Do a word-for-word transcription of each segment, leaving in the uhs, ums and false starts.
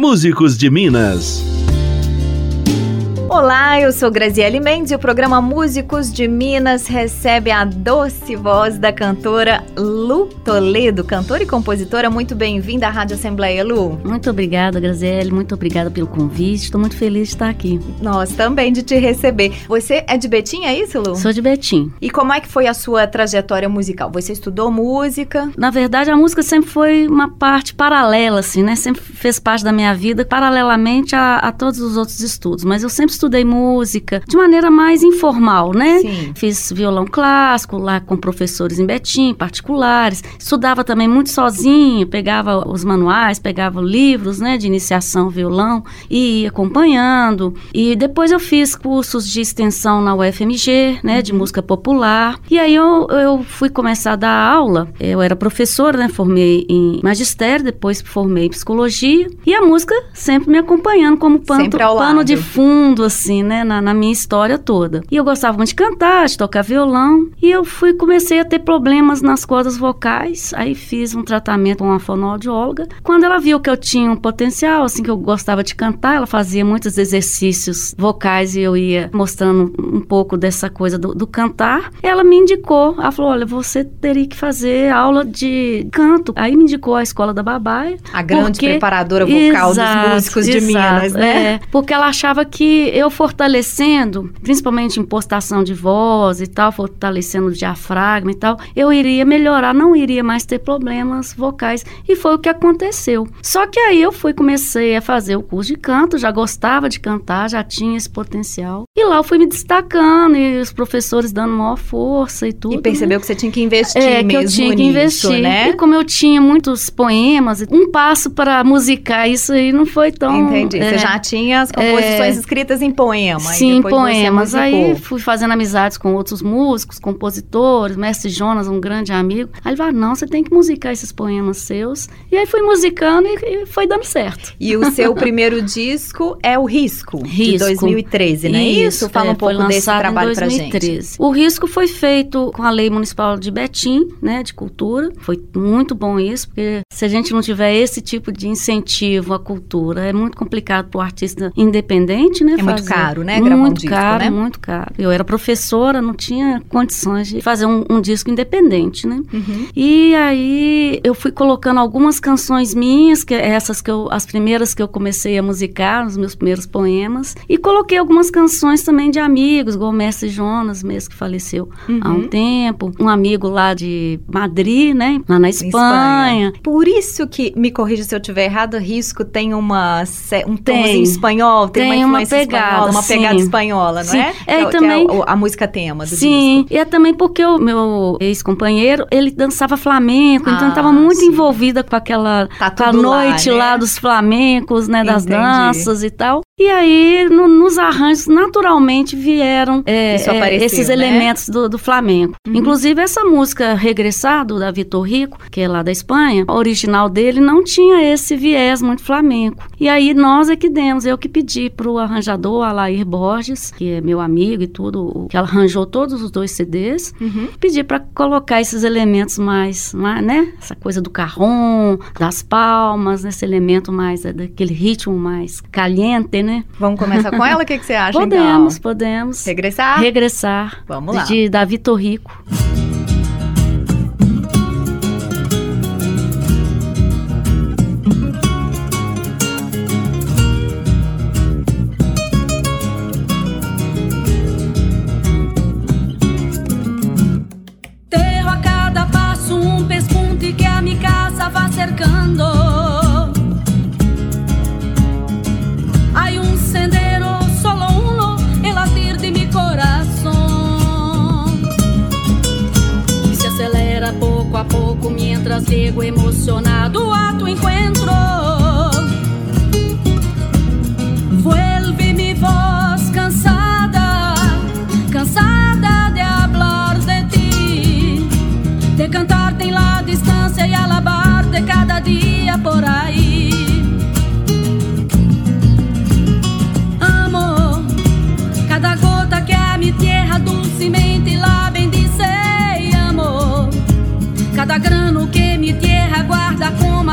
Músicos de Minas. Olá, eu sou Graziele Mendes e o programa Músicos de Minas recebe a doce voz da cantora Lu Toledo, cantora e compositora. Muito bem-vinda à Rádio Assembleia, Lu. Muito obrigada, Graziele, muito obrigada pelo convite, estou muito feliz de estar aqui. Nós também de te receber. Você é de Betim, é isso, Lu? Sou de Betim. E como é que foi a sua trajetória musical? Você estudou música? Na verdade, a música sempre foi uma parte paralela, assim, né? Sempre fez parte da minha vida, paralelamente a, a todos os outros estudos, mas eu sempre estudei música de maneira mais informal, né? Sim. Fiz violão clássico lá com professores em Betim, particulares. Estudava também muito sozinha, pegava os manuais, pegava livros, né, de iniciação ao violão e ia acompanhando. E depois eu fiz cursos de extensão na U F M G, né, uhum. de música popular. E aí eu, eu fui começar a dar aula. Eu era professora, né, formei em magistério, depois formei em psicologia. E a música sempre me acompanhando como pano, pano de fundo, assim, né, na, na minha história toda. E eu gostava muito de cantar, de tocar violão, e eu fui, comecei a ter problemas nas cordas vocais, aí fiz um tratamento com uma fonoaudióloga. Quando ela viu que eu tinha um potencial, assim, que eu gostava de cantar, ela fazia muitos exercícios vocais e eu ia mostrando um pouco dessa coisa do, do cantar, ela me indicou, ela falou, olha, você teria que fazer aula de canto. Aí me indicou a Escola da Babaia. A grande porque, preparadora vocal exato, dos músicos de exato, Minas, né? É, porque ela achava que eu fortalecendo, principalmente impostação de voz e tal, fortalecendo o diafragma e tal, eu iria melhorar, não iria mais ter problemas vocais. E foi o que aconteceu. Só que aí eu fui, comecei a fazer o curso de canto, já gostava de cantar, já tinha esse potencial. E lá eu fui me destacando e os professores dando maior força e tudo. E percebeu, né, que você tinha que investir é, mesmo que eu tinha que nisso, investir. Né? E como eu tinha muitos poemas, um passo para musicar, isso aí não foi tão... Entendi. É, você já tinha as composições é, escritas em poema. Sim, e poemas. Aí fui fazendo amizades com outros músicos, compositores, Mestre Jonas, um grande amigo. Aí ele falou, não, você tem que musicar esses poemas seus. E aí fui musicando e, e foi dando certo. E o seu primeiro disco é o Risco, Risco, de dois mil e treze, não é isso? Fala é, um pouco desse trabalho pra gente. O Risco foi feito com a Lei Municipal de Betim, né, de cultura. Foi muito bom isso, porque se a gente não tiver esse tipo de incentivo à cultura, é muito complicado para o artista independente, né? É fazer. Muito caro, né? Gravar muito um disco, caro, né? Muito caro. Eu era professora, não tinha condições de fazer um, um disco independente, né? Uhum. E aí eu fui colocando algumas canções minhas, que essas que eu, as primeiras que eu comecei a musicar, os meus primeiros poemas, e coloquei algumas canções também de amigos, igual o Mestre Jonas, mesmo que faleceu uhum. há um tempo, um amigo lá de Madrid, né? Lá na Espanha. Espanha. Por isso que, me corrija se eu estiver errado, Risco tem uma, um tomzinho espanhol, tem, tem uma influência uma pegada, espanhola, uma pegada sim. espanhola, não sim. é? É, que, e também, que é a, a música tema do sim, disco. Sim, e é também porque o meu ex-companheiro, ele dançava flamenco, ah, então ele estava muito sim. envolvida com aquela tá com a noite lá, né? lá dos flamencos, né, das Entendi. danças e tal. E aí, no, nos arranjos, naturalmente vieram é, apareceu, é, esses né? elementos do, do flamenco. Uhum. Inclusive, essa música Regressado, da Vitor Rico, que é lá da Espanha, a original dele não tinha esse viés muito flamenco. E aí, nós é que demos, eu que pedi pro arranjador, Alair Borges, que é meu amigo e tudo, que arranjou todos os dois C Ds, uhum. pedi para colocar esses elementos mais, mais, né? Essa coisa do carrom, das palmas, esse elemento mais, é, daquele ritmo mais caliente, né? Vamos começar com ela? O que, que você acha, podemos, então? Podemos, Regressar? Regressar. Vamos lá. De, da Vitor Rico. Terro a cada passo um pespunte que a mi casa va cercando. Hay un sendero, solo uno, el latir de mi corazón. Y se acelera poco a poco mientras llego emocionado a tu encuentro. Vuelve mi voz cansada, cansada de hablar de ti, de cantarte en la distancia y alabarte cada día por ahí. Amo cada gota que a mi tierra dulcemente la bendice. Amo cada grano que mi tierra guarda como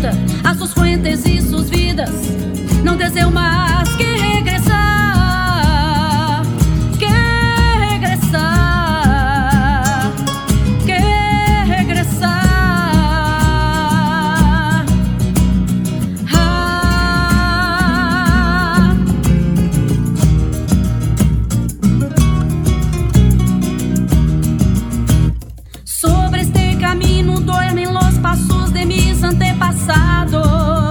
habita a sus fuentes y sus vidas. No deseo más que regresar, que regresar, que regresar. Ah. Sobre este camino duermen los pasos de mis antepasados.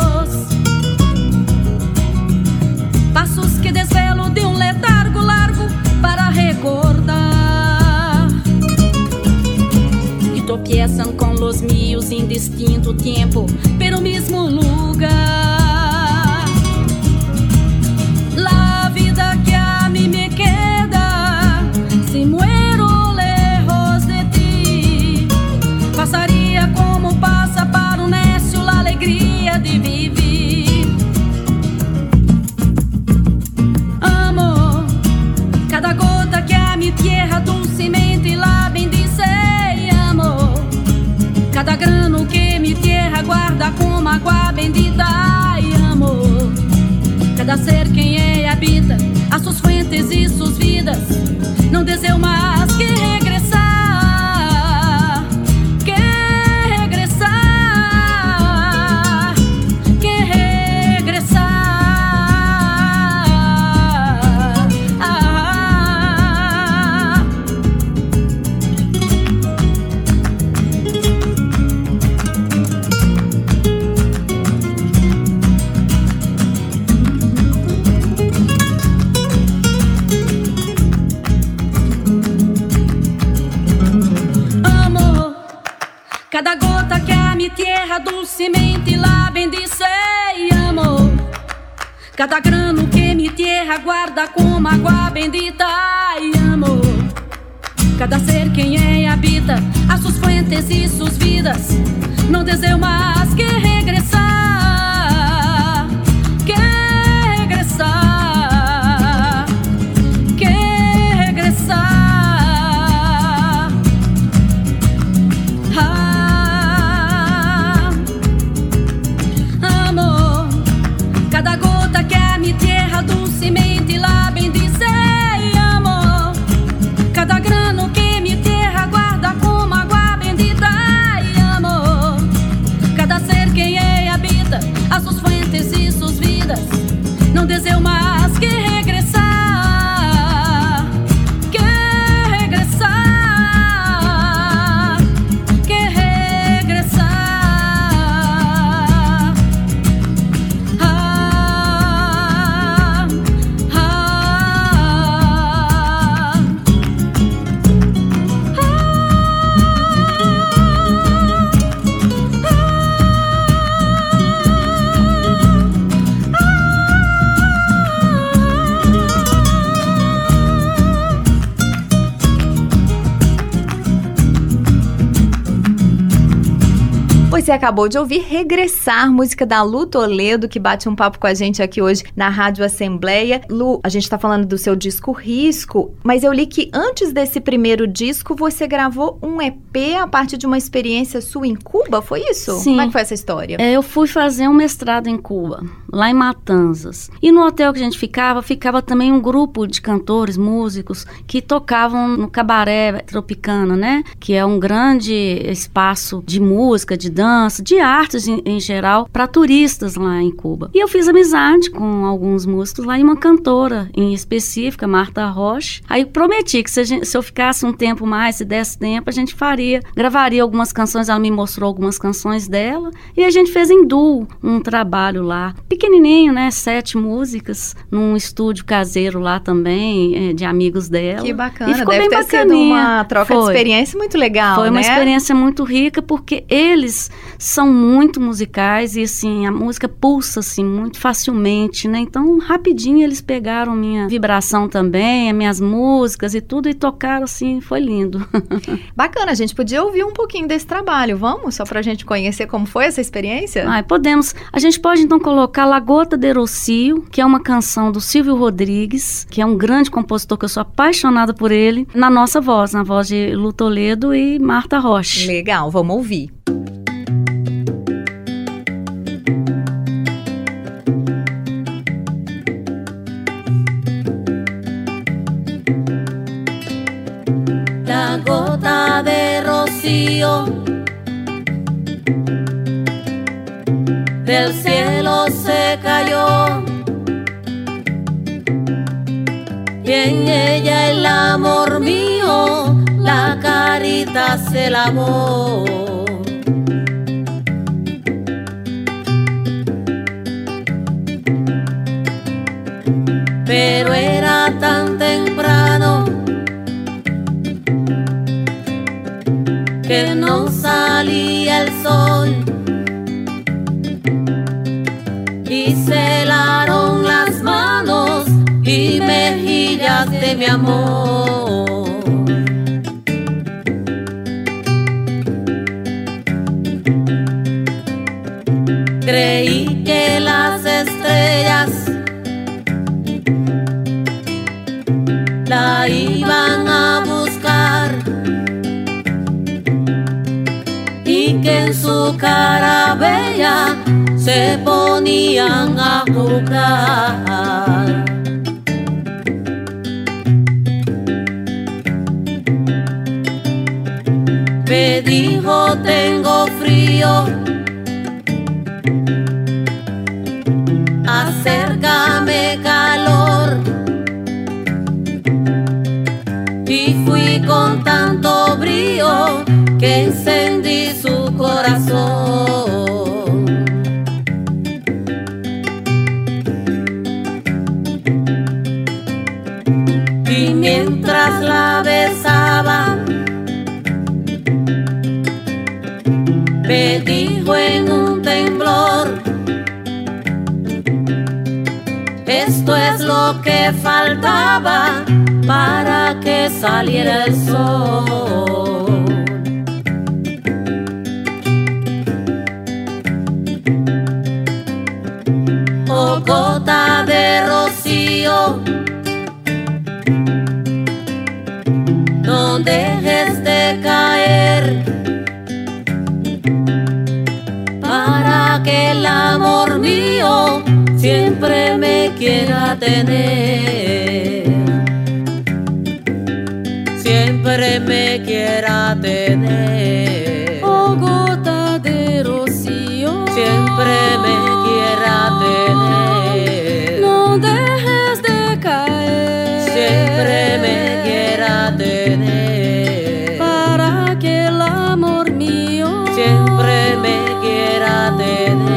Passos que desvelo de um letargo largo para recordar. E tropiezan con los míos em distinto tiempo, pero mismo lugar. La vida que a mí me queda, si muero lejos de ti, pasaría como pasa para un necio la alegría de vivir. Cada gota que a mi tierra dulcemente la bendice y amo. Cada grano que mi tierra guarda como agua bendita y amo. Cada ser que ella habita a sus fuentes y sus vidas. No deseo más que regresar, que regresar, que regresar. Cada gota que a mi tierra dulcemente la bendice y amo. Cada grano que mi tierra guarda como agua bendita y amo. Cada ser que en ella habita a sus fuentes y sus vidas. No deseo más que regresar, que regresar, que regresar. Cada gota que a mi tierra dulcemente la bendice y amo. Cada grano que mi tierra guarda como agua bendita y amo. Cada ser que en ella habita a sus fuentes y sus vidas. No deseo más que regresar, que regresar, que regresar. Você acabou de ouvir Regressar, música da Lu Toledo, que bate um papo com a gente aqui hoje na Rádio Assembleia. Lu, a gente tá falando do seu disco Risco, mas eu li que antes desse primeiro disco, você gravou um E P a partir de uma experiência sua em Cuba, foi isso? Sim. Como é que foi essa história? É, eu fui fazer um mestrado em Cuba, lá em Matanzas. E no hotel que a gente ficava, ficava também um grupo de cantores, músicos, que tocavam no Cabaré Tropicana, né? Que é um grande espaço de música, de dança, de artes em, em geral, para turistas lá em Cuba. E eu fiz amizade com alguns músicos lá e uma cantora em específica, Marta Rocha. Aí prometi que se, a gente, se eu ficasse um tempo mais, se desse tempo, a gente faria, gravaria algumas canções, ela me mostrou algumas canções dela e a gente fez em duo um trabalho lá, pequenininho, né, sete músicas, num estúdio caseiro lá também, é, de amigos dela. Que bacana, e ficou deve bem ter bacaninha. sido uma troca Foi. de experiência muito legal, Foi né? uma experiência muito rica, porque eles são muito musicais e, assim, a música pulsa, assim, muito facilmente, né? Então, rapidinho eles pegaram minha vibração também, as minhas músicas e tudo, e tocaram, assim, foi lindo. Bacana, a gente podia ouvir um pouquinho desse trabalho, vamos? Só pra gente conhecer como foi essa experiência? Ah, podemos. A gente pode, então, colocar La Gota de Rocio, que é uma canção do Silvio Rodrigues, que é um grande compositor, que eu sou apaixonada por ele, na nossa voz, na voz de Lu Toledo e Marta Rocha. Legal, vamos ouvir. rocío del cielo se cayó y en ella el amor mío la carita se lavó. Pero era tan temprano que no salía el sol y se helaron las manos y mejillas de mi amor. Creí que las estrellas la iban a buscar y que en su cara bella se ponían a jugar. Me dijo tengo frío, acércame calor. Y fui con tanto brío que encendí su corazón. Y mientras la besaba, me dijo en un temblor: esto es lo que faltaba para que saliera el sol. Oh, gota de rocío, no dejes de caer para que el amor mío siempre me quiera tener. Siempre me quiera tener. Oh, gota de rocío, siempre me quiera tener. No dejes de caer. Siempre me quiera tener. Para que el amor mío siempre me quiera tener.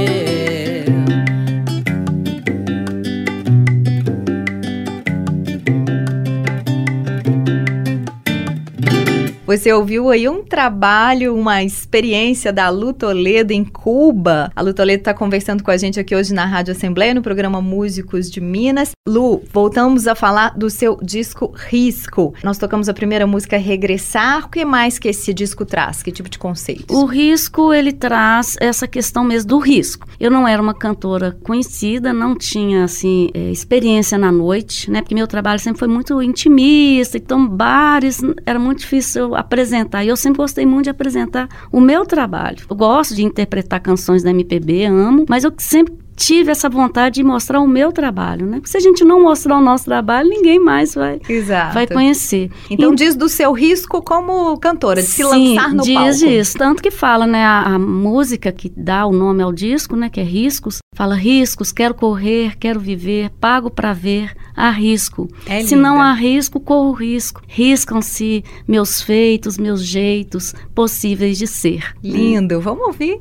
Você ouviu aí um trabalho, uma experiência da Lu Toledo em Cuba. A Lu Toledo está conversando com a gente aqui hoje na Rádio Assembleia, no programa Músicos de Minas. Lu, voltamos a falar do seu disco Risco. Nós tocamos a primeira música, Regressar. O que mais que esse disco traz? Que tipo de conceito? O Risco, ele traz essa questão mesmo do risco. Eu não era uma cantora conhecida, não tinha, assim, é, experiência na noite, né? Porque meu trabalho sempre foi muito intimista, então bares, era muito difícil apresentar. E eu sempre gostei muito de apresentar o meu trabalho. Eu gosto de interpretar canções da M P B, amo, mas eu sempre tive essa vontade de mostrar o meu trabalho, né? Porque se a gente não mostrar o nosso trabalho, ninguém mais vai, vai conhecer. Então e, diz do seu risco como cantora, de se sim, lançar no diz palco. Diz isso, tanto que fala, né, a, a música que dá o nome ao disco, né, que é Riscos, fala riscos, quero correr, quero viver, pago pra ver, arrisco. É se não arrisco, corro risco. Riscam-se meus feitos, meus jeitos possíveis de ser. Lindo, vamos ouvir?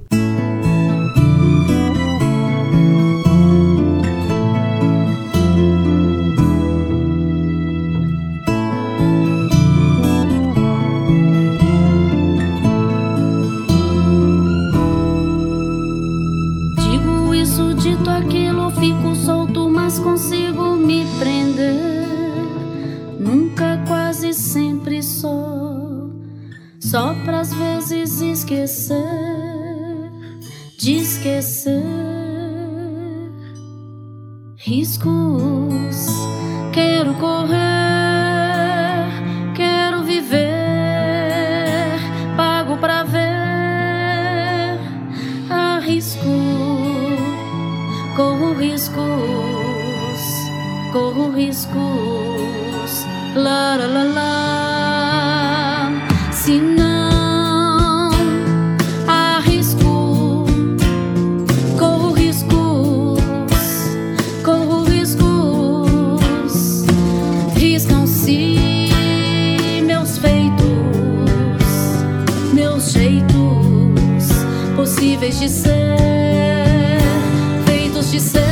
Fico solto, mas consigo me prender. Nunca, quase sempre só. Só pra às vezes esquecer, de esquecer. Riscos, quero correr, quero viver, pago pra ver, arrisco. Corro riscos, corro riscos, la la la la. Se não meus jeitos possíveis de ser, feitos de ser.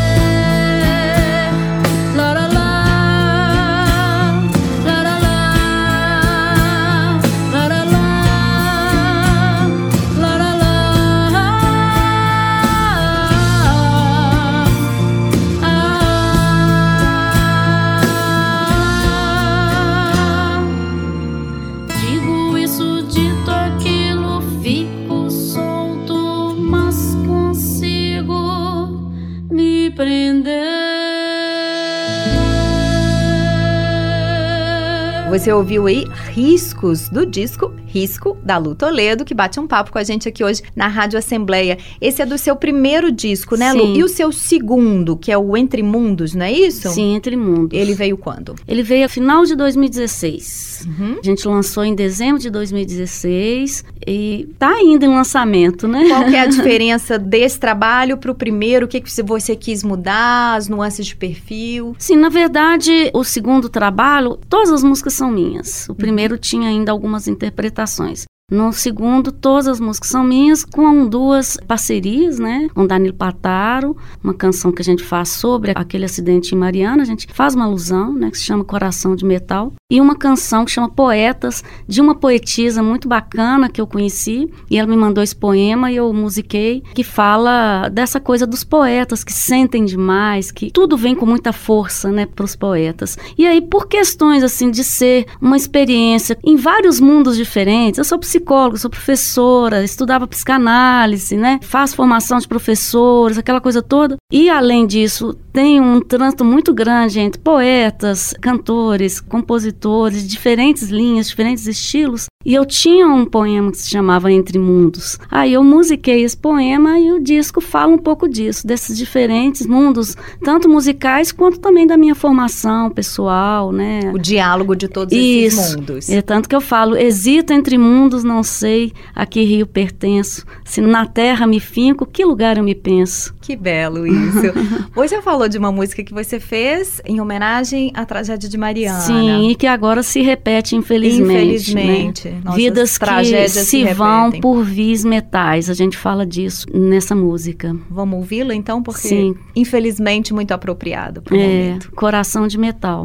Você ouviu aí Riscos, do disco Risco, da Lu Toledo, que bate um papo com a gente aqui hoje na Rádio Assembleia. Esse é do seu primeiro disco, né, Lu? Sim. E o seu segundo, que é o Entre Mundos, não é isso? Sim, Entre Mundos. Ele veio quando? Ele veio a final de dois mil e dezesseis. Uhum. A gente lançou em dezembro de dois mil e dezesseis e tá ainda em lançamento, né? Qual que é a diferença desse trabalho para o primeiro? O que, que você quis mudar? As nuances de perfil? Sim, na verdade, o segundo trabalho, todas as músicas são minhas. O primeiro tinha ainda algumas interpretações. No segundo, todas as músicas são minhas, com duas parcerias, né? Com Danilo Pataro, uma canção que a gente faz sobre aquele acidente em Mariana, a gente faz uma alusão, né? Que se chama Coração de Metal. E uma canção que chama Poetas, de uma poetisa muito bacana que eu conheci, e ela me mandou esse poema e eu musiquei, que fala dessa coisa dos poetas que sentem demais, que tudo vem com muita força, né, para os poetas. E aí, por questões, assim, de ser uma experiência em vários mundos diferentes, eu sou psicóloga, sou professora, estudava psicanálise, né, faço formação de professores, aquela coisa toda, e além disso, tem um trânsito muito grande entre poetas, cantores, compositores, de diferentes linhas, diferentes estilos, e eu tinha um poema que se chamava Entre Mundos. Aí eu musiquei esse poema e o disco fala um pouco disso, desses diferentes mundos, tanto musicais quanto também da minha formação pessoal, né? O diálogo de todos Isso. esses mundos. É tanto que eu falo, hesito entre mundos, não sei a que rio pertenço, se na terra me finco, que lugar eu me penso. Que belo isso. Você falou de uma música que você fez em homenagem à tragédia de Mariana. Sim, e que agora se repete, infelizmente. Infelizmente. Né? Nossas Vidas que tragédias se, se vão repetem. por vias metais. A gente fala disso nessa música. Vamos ouvi-la então? Porque, Sim. infelizmente, muito apropriado para o É, momento. Coração de Metal.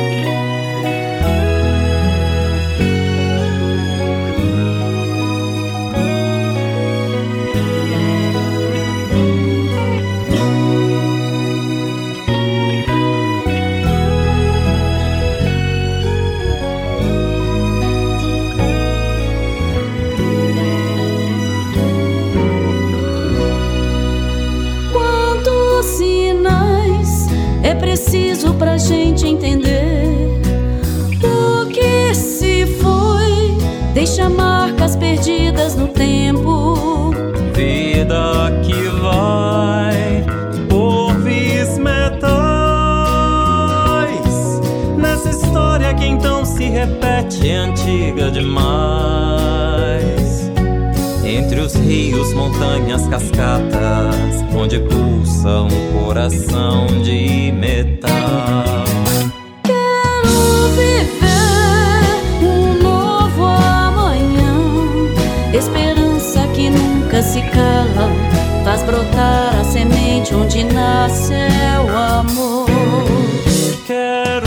Quantos sinais é preciso pra gente entender o que se foi? Deixa marcas perdidas no tempo. Vida que vai por vias metais, nessa história que então se repete, é antiga demais. Entre os rios, montanhas, cascatas, onde pulsa um coração de metal. Quero viver um novo amanhã, esperança que nunca se cala, faz brotar a semente onde nasce o amor. Quero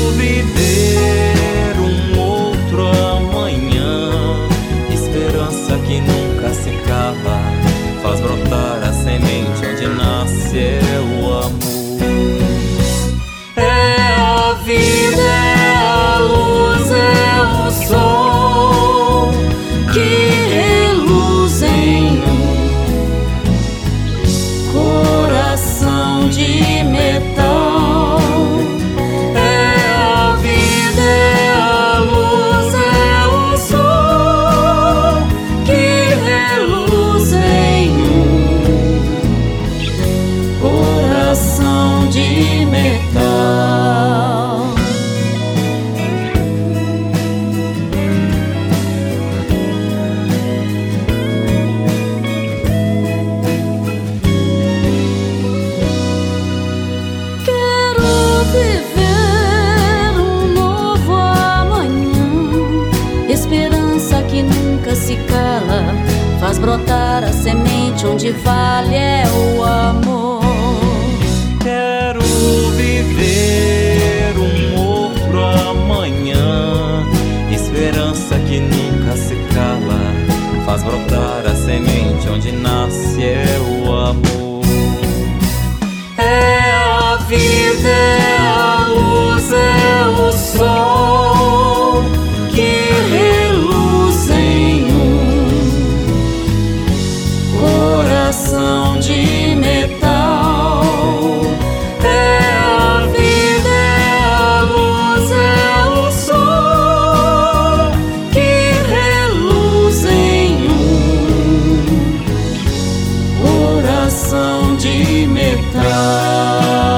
viver um outro amanhã, esperança que nunca se acaba, faz brotar a semente onde nasce o amor. É a vida, é a luz, é o sol que reluz em um coração de metal. É a vida, é a luz, é o sol que reluz em um coração de metal. cala, faz brotar a semente onde vale é o amor. Quero viver um outro amanhã, esperança que nunca se cala, faz brotar a semente onde nasce é o amor. É a vida, é a luz, é o sol que reluz em um coração de metal. É a vida, é a luz, é o sol que reluz em um coração de metal.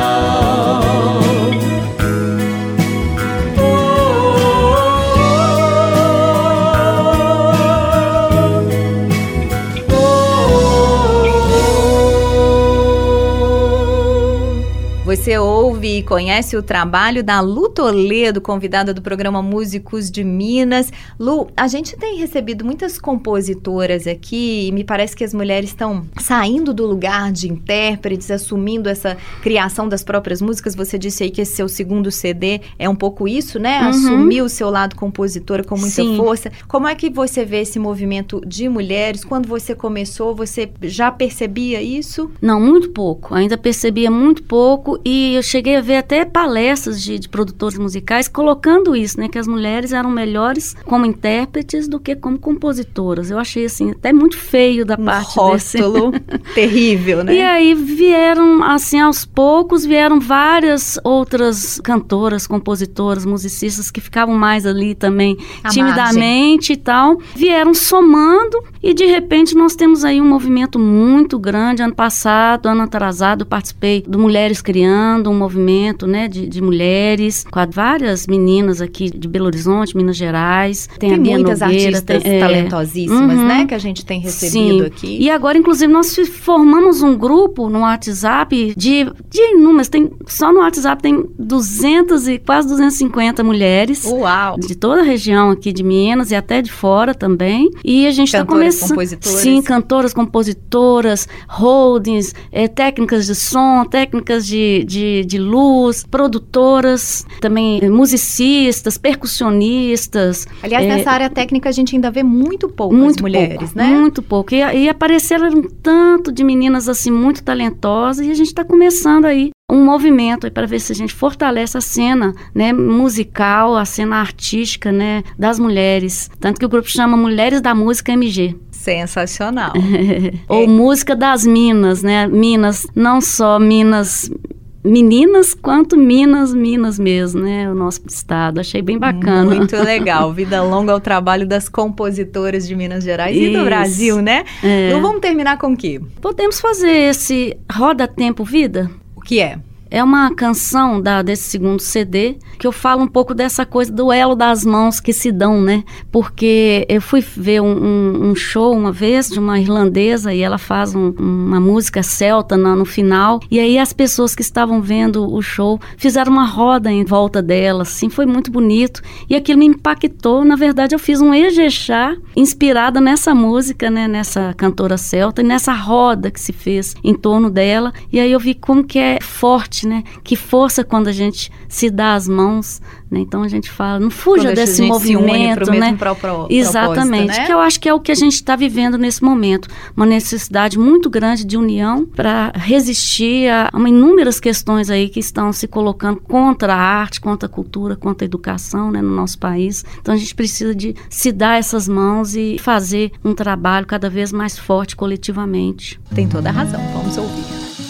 Você ouve e conhece o trabalho da Lu Toledo, convidada do programa Músicos de Minas. Lu, a gente tem recebido muitas compositoras aqui e me parece que as mulheres estão saindo do lugar de intérpretes, assumindo essa criação das próprias músicas. Você disse aí que esse seu segundo C D é um pouco isso, né? Uhum. Assumir o seu lado compositora com muita Sim. força. Como é que você vê esse movimento de mulheres? Quando você começou, você já percebia isso? Não, muito pouco. Ainda percebia muito pouco e eu cheguei a ver até palestras de, de produtores musicais colocando isso, né? Que as mulheres eram melhores como intérpretes do que como compositoras. Eu achei, assim, até muito feio da Um parte rótulo terrível, né? E aí vieram, assim, aos poucos, vieram várias outras cantoras, compositoras, musicistas que ficavam mais ali também, À timidamente e tal. Vieram somando e, de repente, nós temos aí um movimento muito grande. Ano passado, ano atrasado, eu participei do Mulheres Criando, um movimento, né, de, de mulheres, com várias meninas aqui de Belo Horizonte, Minas Gerais. Tem, Tem a Bia muitas Nogueira, artistas tem, é, talentosíssimas, uhum. né? Que a gente tem recebido Sim. aqui. E agora, inclusive, nós formamos um grupo no WhatsApp de, de inúmeras, tem, só no WhatsApp tem duzentas e quase duzentas e cinquenta mulheres. Uau! De toda a região aqui de Minas e até de fora também. E a gente está começando... compositoras. Sim, cantoras, compositoras, holdings, é, técnicas de som, técnicas de, de, de luz, produtoras, também é, musicistas, percussionistas. Aliás, é, nessa área técnica a gente ainda vê muito poucas muito mulheres, pouco, né? Muito pouco. E, e apareceram um tanto de meninas assim muito talentosas e a gente está começando aí um movimento para ver se a gente fortalece a cena, né, musical, a cena artística, né, das mulheres. Tanto que o grupo chama Mulheres da Música M G. Sensacional. Ou É. Música das Minas, né? Minas, não só Minas meninas, quanto Minas, Minas mesmo, né? O nosso estado. Achei bem bacana. Muito legal. Vida longa ao trabalho das compositoras de Minas Gerais e do Isso. Brasil, né? É. Então vamos terminar com o quê? Podemos fazer esse Roda Tempo Vida? O que é? É uma canção da, desse segundo C D que eu falo um pouco dessa coisa do elo das mãos que se dão, né? Porque eu fui ver um, um, um show uma vez de uma irlandesa e ela faz um, uma música celta no, no final. E aí as pessoas que estavam vendo o show fizeram uma roda em volta dela, assim, foi muito bonito. E aquilo me impactou. Na verdade, eu fiz um ejexá inspirada nessa música, né? Nessa cantora celta e nessa roda que se fez em torno dela. E aí eu vi como que é forte, né? Que força quando a gente se dá as mãos, né? Então a gente fala, não fuja Quando desse a gente movimento, se une pro né? mesmo pro, pro, Exatamente, né? que eu acho que é o que a gente está vivendo nesse momento, uma necessidade muito grande de união para resistir a, a inúmeras questões aí que estão se colocando contra a arte, contra a cultura, contra a educação, né, no nosso país. Então a gente precisa de se dar essas mãos e fazer um trabalho cada vez mais forte coletivamente. Tem toda a razão, vamos ouvir.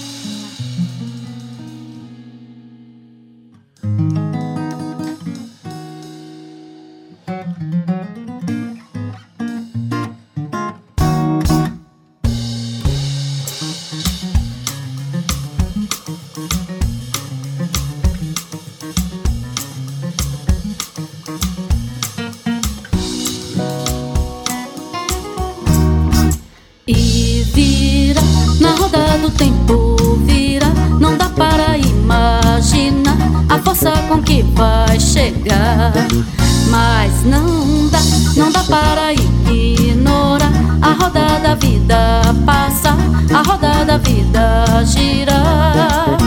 E vira, na roda do tempo vira, não dá para imaginar a força com que vai chegar. Mas não dá, não dá para ignorar vida girar.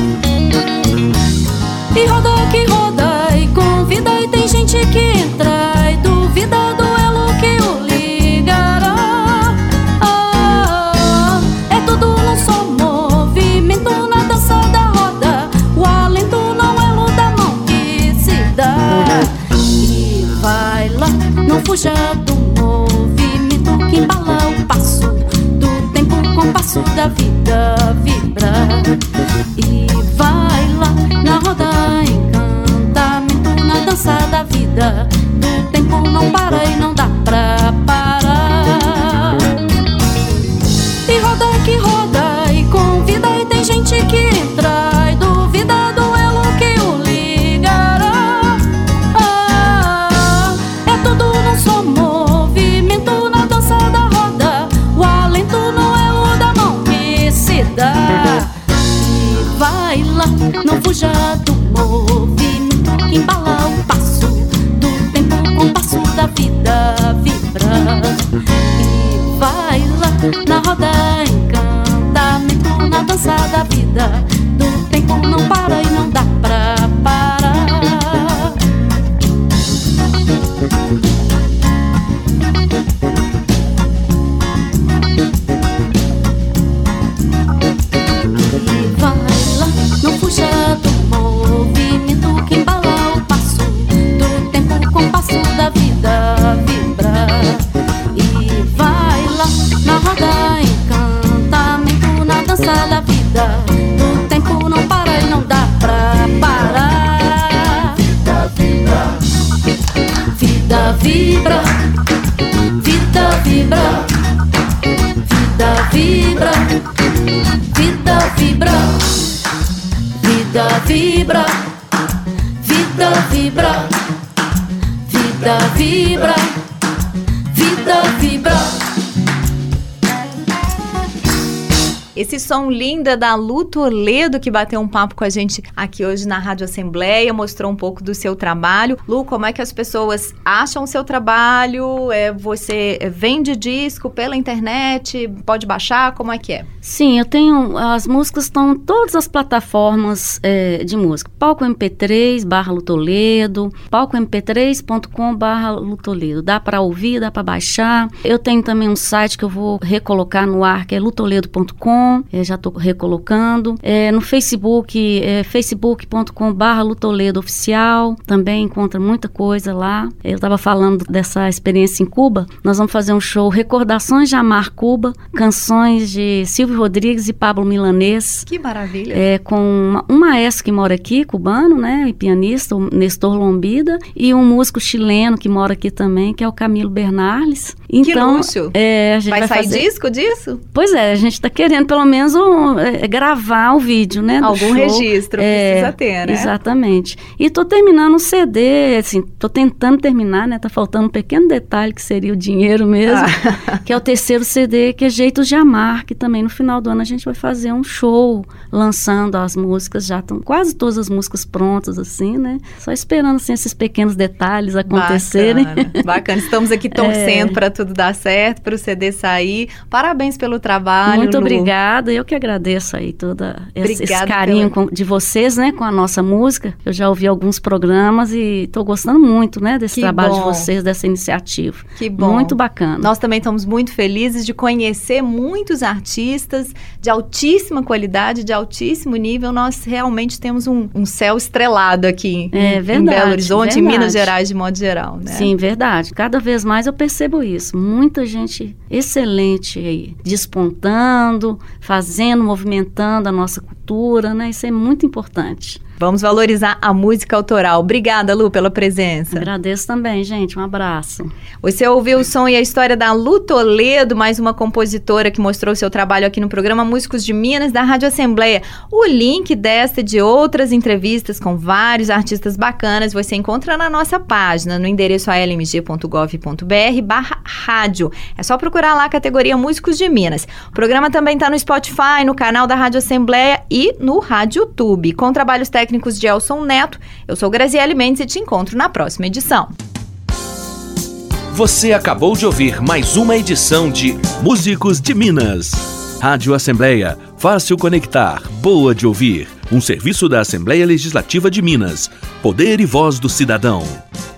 E roda que roda e convida, e tem gente que entra e duvida do elo que o ligará. Ah, é tudo num só movimento na dança da roda, o alento não é elo da mão que se dá. E vai lá, não fuja do movimento que embala o passo do tempo com o passo da vida vibrar. E vai lá na roda, encantamento na dança da vida, do tempo não para e não dá pra parar. E roda que roda e convida, e tem gente que entra e duvida do elo que o ligará. Ah, é tudo num só movimento na dança da roda, o alento no elo da mão que se dá. E vai lá, não fuja do movimento que embala o passo do tempo com o passo da vida vibrar. E vai lá na roda, encantamento na dança da vida, do tempo não para e não dá pra parar. E vai lá, não fuja do movimento que embala o passo do tempo com o passo da vida vibrar. E vai lá na roda, encantamento na dança da vida, do tempo não para e não dá pra parar. Vida vibra, vida vibra, vida vibra, vida vibra, vida vibra, vida vibra, vida vibra, vida vibra. Esse som lindo é da Lu Toledo, que bateu um papo com a gente aqui hoje na Rádio Assembleia, mostrou um pouco do seu trabalho. Lu, como é que as pessoas acham o seu trabalho? É, você vende disco pela internet? Pode baixar? Como é que é? Sim, eu tenho, as músicas estão em todas as plataformas é, de música. Palco M P três barra Lu Toledo, palco m p três ponto com barra Lu Toledo. Dá para ouvir, dá para baixar. Eu tenho também um site que eu vou recolocar no ar, que é lu toledo ponto com. É, já estou recolocando. É, no Facebook, é, facebook ponto com barra Lu Toledo Oficial. Também encontra muita coisa lá. Eu estava falando dessa experiência em Cuba. Nós vamos fazer um show Recordações de Amar Cuba, canções de Silvio Rodrigues e Pablo Milanês. Que maravilha! É, com uma, um maestro que mora aqui, cubano, né? E pianista, o Nestor Lombida. E um músico chileno que mora aqui também, que é o Camilo Bernarles. Então, que luxo! É, a gente vai, vai sair fazer... disco disso? Pois é, a gente está querendo pelo menos um, é, gravar o vídeo, né? Algum show. registro é, precisa ter, né? Exatamente. E tô terminando um C D, assim, tô tentando terminar, né? Tá faltando um pequeno detalhe que seria o dinheiro mesmo, ah. que é o terceiro C D, que é Jeitos de Amar, que também no final do ano a gente vai fazer um show lançando as músicas, já estão quase todas as músicas prontas, assim, né? Só esperando, assim, esses pequenos detalhes acontecerem. Bacana, bacana. Estamos aqui torcendo é. para tudo dar certo, para o C D sair. Parabéns pelo trabalho, Muito Lu. Obrigada, eu que agradeço aí todo esse, esse carinho pela... com, de vocês, né, com a nossa música. Eu já ouvi alguns programas e estou gostando muito, né, desse que trabalho bom. de vocês, dessa iniciativa. Que bom. Muito bacana. Nós também estamos muito felizes de conhecer muitos artistas de altíssima qualidade, de altíssimo nível. Nós realmente temos um, um céu estrelado aqui é, em, verdade, em Belo Horizonte, verdade. em Minas Gerais, de modo geral, né? Sim, verdade. Cada vez mais eu percebo isso. Muita gente excelente aí, despontando, fazendo, movimentando a nossa cultura, né? Isso é muito importante. Vamos valorizar a música autoral. Obrigada, Lu, pela presença. Agradeço também, gente. Um abraço. Você ouviu o som e a história da Lu Toledo, mais uma compositora que mostrou seu trabalho aqui no programa Músicos de Minas, da Rádio Assembleia. O link desta e de outras entrevistas com vários artistas bacanas você encontra na nossa página, no endereço a l m g ponto gov ponto b r barra rádio. É só procurar lá a categoria Músicos de Minas. O programa também está no Spotify, no canal da Rádio Assembleia e no Rádio YouTube, com trabalhos técnicos de Elson Neto. Eu sou Graziele Mendes e te encontro na próxima edição. Você acabou de ouvir mais uma edição de Músicos de Minas. Rádio Assembleia, fácil conectar, boa de ouvir. Um serviço da Assembleia Legislativa de Minas. Poder e voz do cidadão.